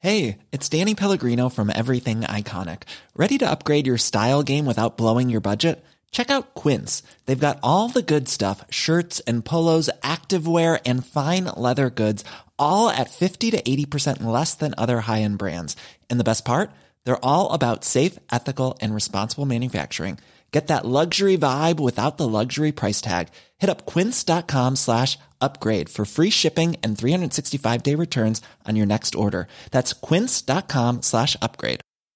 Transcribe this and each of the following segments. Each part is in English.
Hey, it's Danny Pellegrino from Everything Iconic. Ready to upgrade your style game without blowing your budget? Check out Quince. They've got all the good stuff, shirts and polos, activewear, and fine leather goods, all at 50 to 80% less than other high-end brands. And the best part? They're all about safe, ethical, and responsible manufacturing. Get that luxury vibe without the luxury price tag. Hit up quince.com/upgrade for free shipping and 365-day returns on your next order. That's quince.com/upgrade.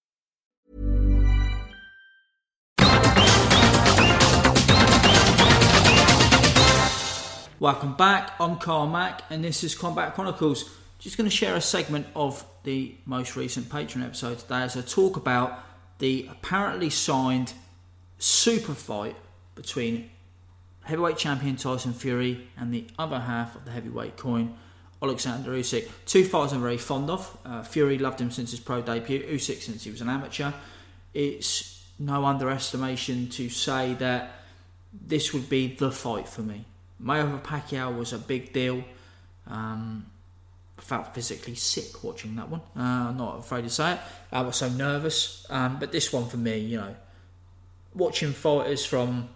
Welcome back, I'm Carl Mack and this is Combat Chronicles. Just going to share a segment of the most recent Patreon episode today as I talk about the apparently signed super fight between heavyweight champion Tyson Fury and the other half of the heavyweight coin, Alexander Usyk. Two fighters I'm very fond of. Fury, loved him since his pro debut. Usyk since he was an amateur. It's no underestimation to say that this would be the fight for me. Mayweather Pacquiao was a big deal. I felt physically sick watching that one. I'm not afraid to say it. I was so nervous. But this one for me, you know, watching fighters from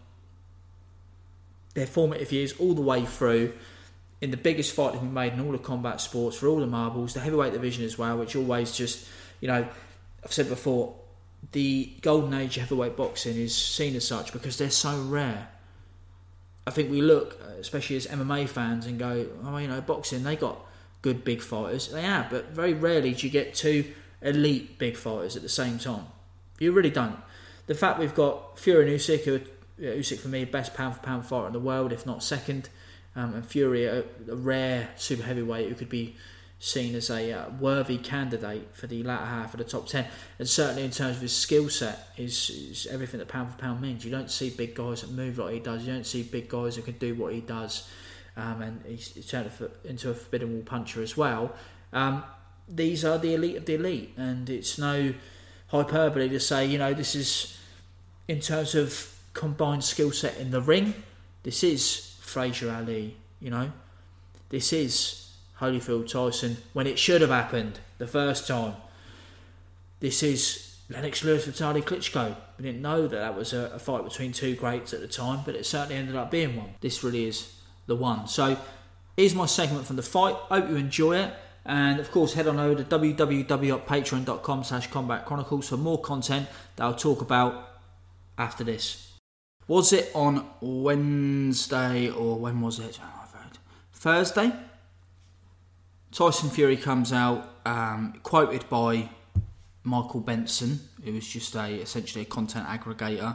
their formative years all the way through in the biggest fight that we've made in all the combat sports, for all the marbles, the heavyweight division as well, which always just, you know, I've said before, the golden age of heavyweight boxing is seen as such because they're so rare. I think we look, especially as MMA fans, and go, oh, you know, boxing, they got good big fighters. They have, but very rarely do you get two elite big fighters at the same time. You really don't. The fact we've got Fury and Usyk, Usyk for me, best pound for pound fighter in the world, if not second, and Fury, a rare super heavyweight who could be seen as a worthy candidate for the latter half of the top 10, and certainly in terms of his skill set is everything that pound for pound means. You don't see big guys that move like he does, you don't see big guys that can do what he does, and he's turned into a forbidden wall puncher as well. These are the elite of the elite, and it's no hyperbole to say, you know, this is, in terms of combined skill set in the ring, this is Frazier Ali, you know, this is Holyfield Tyson when it should have happened the first time. This is Lennox Lewis Vitaly Klitschko. We didn't know that was a fight between two greats at the time, but it certainly ended up being one. This really is the one. So here's my segment from the fight. Hope you enjoy it, and of course head on over to www.patreon.com/Combat Chronicles for more content that I'll talk about after this. Was it on Wednesday, or when was it? Thursday? Tyson Fury comes out, quoted by Michael Benson, who was just essentially a content aggregator.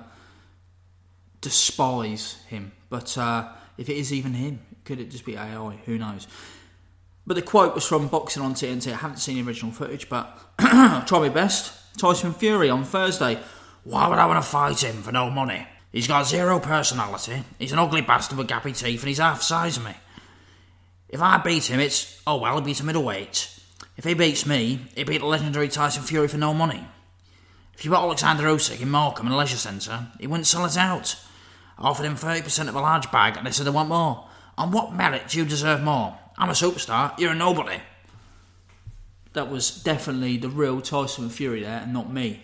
Despise him, but if it is even him, could it just be AI? Who knows? But the quote was from Boxing on TNT. I haven't seen the original footage, but I'll try my best. Tyson Fury on Thursday. Why would I want to fight him for no money? He's got zero personality. He's an ugly bastard with gappy teeth, and he's half the size of me. If I beat him, it's, oh well, he beats a middleweight. If he beats me, he beat the legendary Tyson Fury for no money. If you put Alexander Usyk in Morecambe in a leisure centre, he wouldn't sell it out. I offered him 30% of a large bag, and they said they want more. On what merit do you deserve more? I'm a superstar, you're a nobody. That was definitely the real Tyson Fury there, and not me.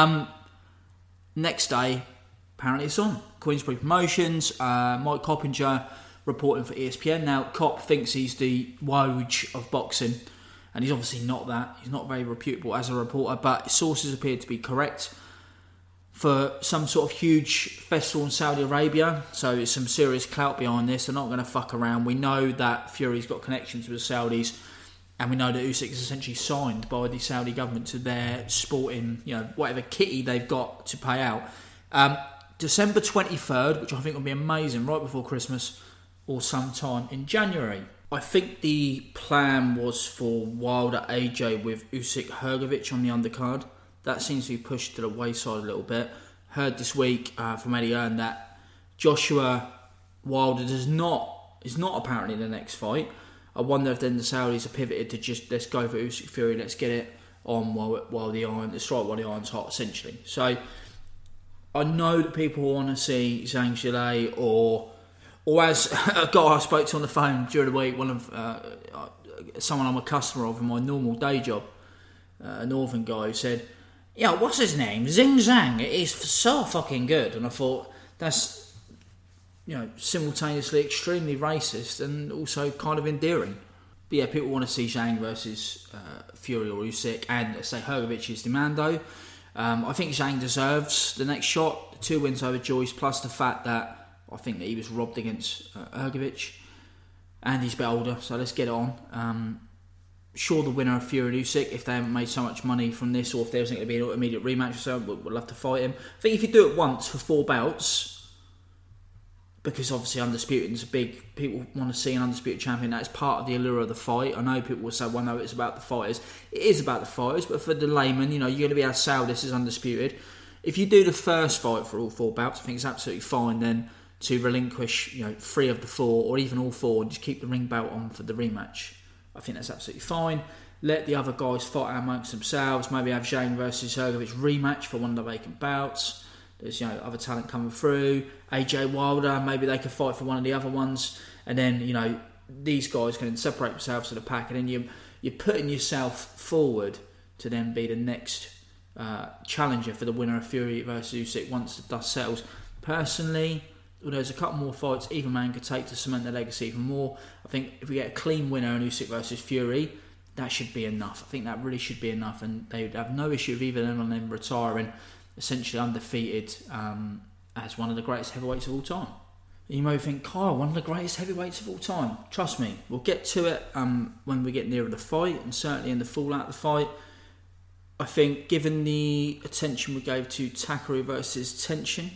Next day, apparently it's on. Queensberry Promotions, Mike Coppinger reporting for ESPN. Now, Cop thinks he's the Woj of boxing, and he's obviously not that. He's not very reputable as a reporter, but sources appear to be correct for some sort of huge festival in Saudi Arabia. So there's some serious clout behind this. They're not going to fuck around. We know that Fury's got connections with the Saudis, and we know that Usyk is essentially signed by the Saudi government to their sporting, you know, whatever kitty they've got to pay out. December 23rd, which I think will be amazing, right before Christmas, or sometime in January. I think the plan was for Wilder AJ with Usyk Hrgovic on the undercard. That seems to be pushed to the wayside a little bit. Heard this week from Eddie Hearn that Joshua Wilder is not apparently in the next fight. I wonder if then the Saudis have pivoted to just, let's go for Usyk Fury, let's get it on while the iron's hot, essentially. So I know that people want to see Zhang Zhilei or as a guy I spoke to on the phone during the week, someone I'm a customer of in my normal day job, a northern guy, who said, "Yeah, what's his name? Xing Zhang. It is so fucking good." And I thought, that's, simultaneously extremely racist and also kind of endearing. But yeah, people want to see Zhang versus Fury or Usyk, and say Hrgovic is Demando. I think Zhang deserves the next shot. The 2 wins over Joyce, plus the fact that I think that he was robbed against Hrgovic, and he's a bit older, so let's get it on. Sure, the winner of Fury and Usyk, if they haven't made so much money from this, or if there isn't going to be an immediate rematch or so, we'd love to fight him. I think if you do it once for 4 bouts, because obviously Undisputed is people want to see an Undisputed champion, that is part of the allure of the fight. I know people will say, well, no, it's about the fighters. It is about the fighters, but for the layman, you're going to be able to sell this as Undisputed. If you do the first fight for all 4 bouts, I think it's absolutely fine then to relinquish 3 of the 4, or even all 4, and just keep the ring belt on for the rematch. I think that's absolutely fine. Let the other guys fight amongst themselves. Maybe have Zhang versus Hrgovic rematch for one of the vacant bouts. There's other talent coming through. AJ Wilder, maybe they could fight for one of the other ones, and then these guys can separate themselves to the pack, and then you're putting yourself forward to then be the next challenger for the winner of Fury versus Usyk once the dust settles. Personally, there's a couple more fights either man could take to cement their legacy even more. I think if we get a clean winner in Usyk versus Fury, that should be enough. I think that really should be enough, and they would have no issue with either of them retiring essentially undefeated as one of the greatest heavyweights of all time. You may think, Kyle, one of the greatest heavyweights of all time. Trust me, we'll get to it when we get nearer the fight, and certainly in the fallout of the fight. I think given the attention we gave to Takeru versus Tenshin,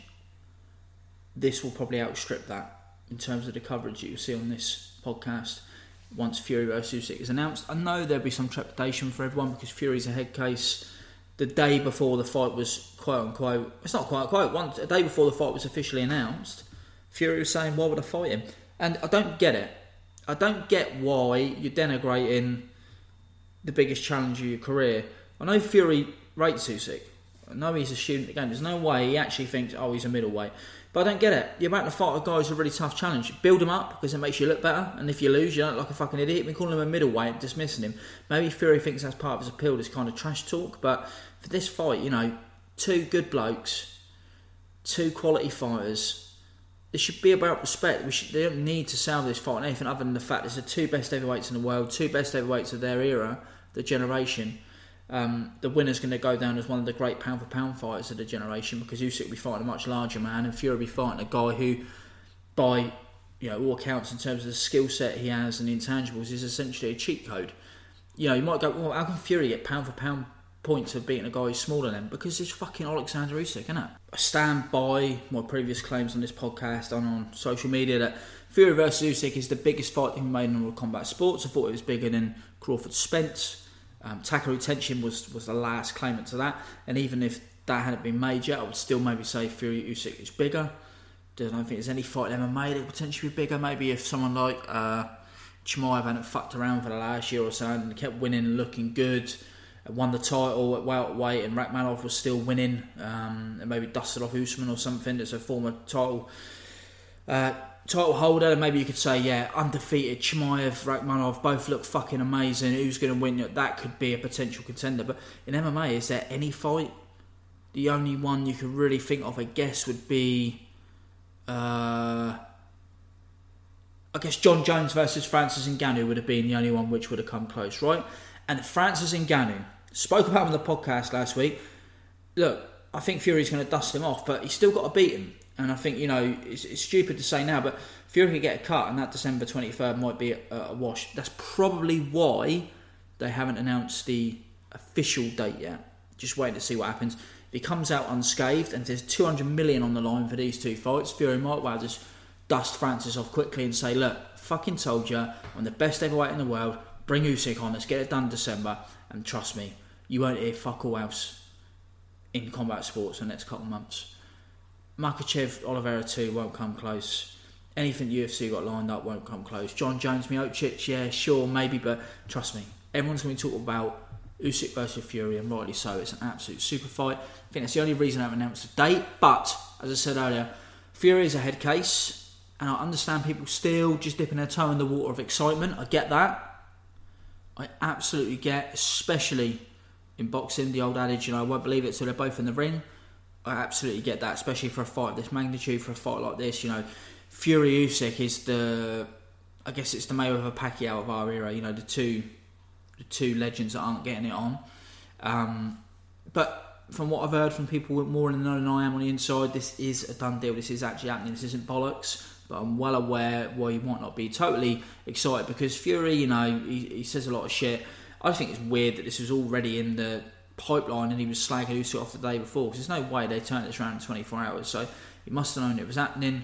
this will probably outstrip that in terms of the coverage that you'll see on this podcast once Fury versus Usyk is announced. I know there'll be some trepidation for everyone because Fury's a head case. The day before the fight was quote-unquote... It's not quote-unquote. A day before the fight was officially announced, Fury was saying, why would I fight him? And I don't get it. I don't get why you're denigrating the biggest challenge of your career. I know Fury rates Usyk. I know he's a student of the game. There's no way he actually thinks, oh, he's a middleweight. But I don't get it. You're about to fight a guy who's a really tough challenge. Build him up because it makes you look better. And if you lose, you don't look like a fucking idiot. We're calling him a middleweight and dismissing him. Maybe Fury thinks that's part of his appeal, this kind of trash talk. But for this fight, 2 good blokes, 2 quality fighters. It should be about respect. They don't need to sell this fight on anything other than the fact it's the 2 best heavyweights in the world, 2 best heavyweights of their era, the generation. The winner's going to go down as one of the great pound-for-pound fighters of the generation because Usyk will be fighting a much larger man and Fury will be fighting a guy who, by all accounts in terms of the skill set he has and the intangibles, is essentially a cheat code. You might go, well, how can Fury get pound-for-pound points of beating a guy who's smaller than him? Because it's fucking Alexander Usyk, isn't it? I stand by my previous claims on this podcast and on social media that Fury versus Usyk is the biggest fight they've made in all combat sports. I thought it was bigger than Crawford-Spence. Takeru Tenshin was the last claimant to that, and even if that hadn't been made yet, I would still maybe say Fury Usyk is bigger. I don't think there's any fight ever made that would potentially be bigger. Maybe if someone like Chimaev hadn't fucked around for the last year or so and kept winning and looking good, won the title at welterweight, and Rakhmonov was still winning, and maybe dusted off Usman or something that's a former title holder, maybe you could say, yeah, undefeated, Chimaev, Rakhmonov, both look fucking amazing, who's going to win? That could be a potential contender. But in MMA, is there any fight? The only one you could really think of, I guess, would be I guess John Jones versus Francis Ngannou would have been the only one which would have come close, right? And Francis Ngannou, spoke about him on the podcast last week. Look, I think Fury's going to dust him off, but he's still got to beat him. And I think, it's stupid to say now, but Fury could get a cut, and that December 23rd might be a wash. That's probably why they haven't announced the official date yet. Just waiting to see what happens. If he comes out unscathed, and there's 200 million on the line for these 2 fights, Fury might well just dust Francis off quickly and say, look, fucking told you, I'm the best heavyweight in the world, bring Usyk on, let's get it done in December, and trust me, you won't hear fuck all else in combat sports in the next couple of months. Makhachev, Oliveira 2 won't come close. Anything UFC got lined up won't come close. John Jones, Miocic, yeah, sure, maybe, but trust me, everyone's going to be talking about Usyk versus Fury, and rightly so. It's an absolute super fight. I think that's the only reason I haven't announced a date, but, as I said earlier, Fury is a head case, and I understand people still just dipping their toe in the water of excitement. I get that. I absolutely get, especially in boxing, the old adage, I won't believe it till they're both in the ring. I absolutely get that, especially for a fight of this magnitude, for a fight like this. Fury Usyk is I guess it's the Mayweather Pacquiao of our era. The two legends that aren't getting it on. But from what I've heard from people with more in the know than I am on the inside, this is a done deal. This is actually happening. This isn't bollocks. But I'm well aware why you might not be totally excited, because Fury, he says a lot of shit. I think it's weird that this was already in the pipeline and he was slagging Usyk off the day before, because there's no way they turned this around in 24 hours. So he must have known it was happening.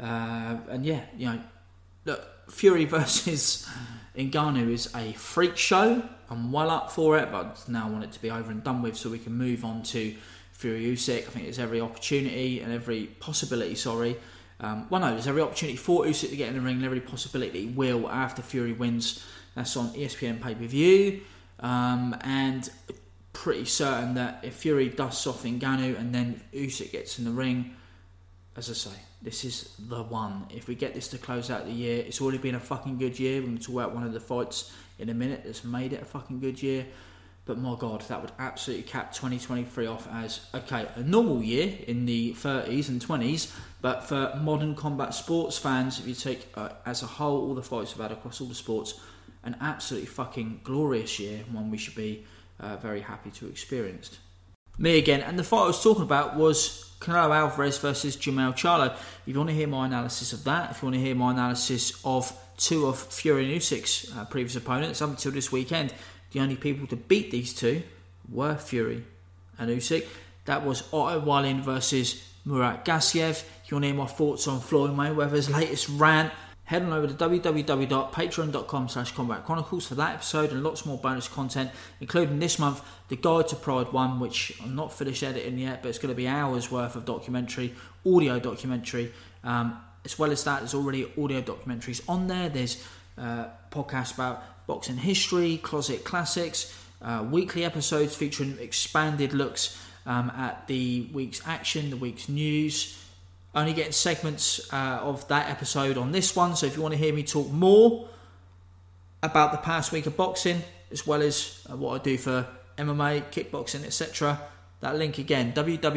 Look, Fury versus Ngannou is a freak show. I'm well up for it, but I now want it to be over and done with so we can move on to Fury Usyk. I think there's every opportunity and every possibility, there's every opportunity for Usyk to get in the ring and every possibility that he will after Fury wins. That's on ESPN pay-per-view. And pretty certain that if Fury dusts off Ngannou and then Usyk gets in the ring, as I say, this is the one. If we get this to close out the year, it's already been a fucking good year. We're going to talk about one of the fights in a minute that's made it a fucking good year. But my God, that would absolutely cap 2023 off as, a normal year in the 30s and 20s. But for modern combat sports fans, if you take as a whole all the fights we've had across all the sports, an absolutely fucking glorious year, one we should be very happy to have experienced. Me again, and the fight I was talking about was Canelo Alvarez versus Jermell Charlo. If you want to hear my analysis of that, if you want to hear my analysis of two of Fury and Usyk's previous opponents up until this weekend, the only people to beat these two were Fury and Usyk. That was Otto Wallin versus Murat Gassiev. If you want to hear my thoughts on Floyd Mayweather's latest rant, head on over to www.patreon.com/Combat Chronicles for that episode and lots more bonus content, including this month, the Guide to Pride 1, which I'm not finished editing yet, but it's going to be hours worth of documentary, audio documentary. As well as that, there's already audio documentaries on there. There's podcasts about boxing history, closet classics, weekly episodes featuring expanded looks at the week's action, the week's news. Only getting segments of that episode on this one, so if you want to hear me talk more about the past week of boxing, as well as what I do for MMA, kickboxing, etc., that link again,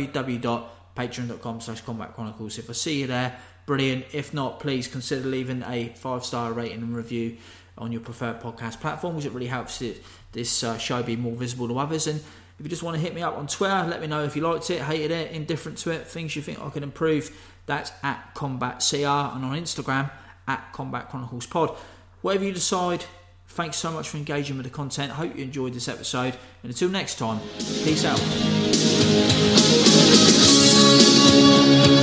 www.patreon.com/Combat Chronicles. If I see you there, brilliant. If not, please consider leaving a 5-star rating and review on your preferred podcast platform, because it really helps this show be more visible to others. And if you just want to hit me up on Twitter, let me know if you liked it, hated it, indifferent to it, things you think I can improve. That's at CombatCR, and on Instagram at Combat Chronicles Pod. Whatever you decide, thanks so much for engaging with the content. I hope you enjoyed this episode, and until next time, peace out.